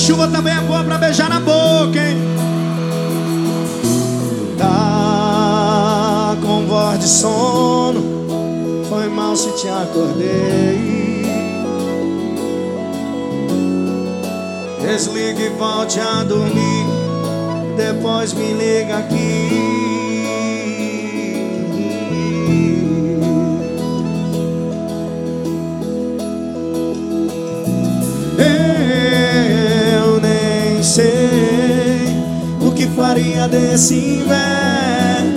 chuva também é boa pra beijar na boca, hein? Tá com voz de sono, foi mal se te acordei. Desligue e volte a dormir, depois me liga aqui. Eu nem sei o que faria desse inverno.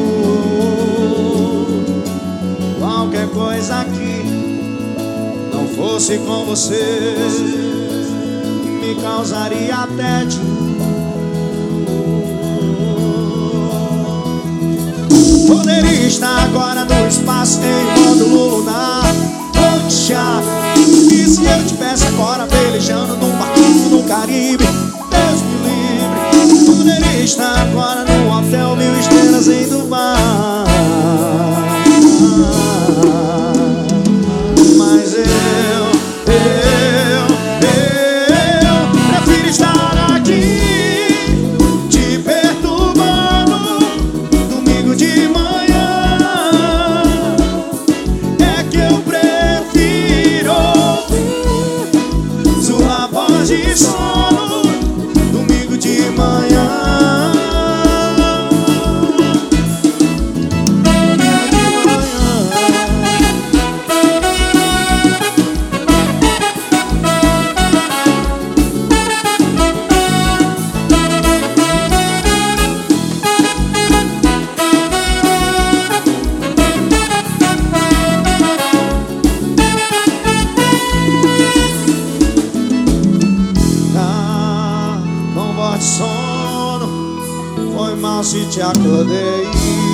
Qualquer coisa que não fosse com você me causaria tédio. Poderia estar agora no espaço em módulo lunar. Vou te chamar. E se eu tivesse agora velejando num barquinho no Caribe? Deus me livre. Poderia estar agora num hotel 1000 estrelas em Dubai. Mas eu prefiro estar aqui te perturbando domingo de manhã. É que eu prefiro sua voz de sono domingo de manhã. Sono, foi mal se te acordei.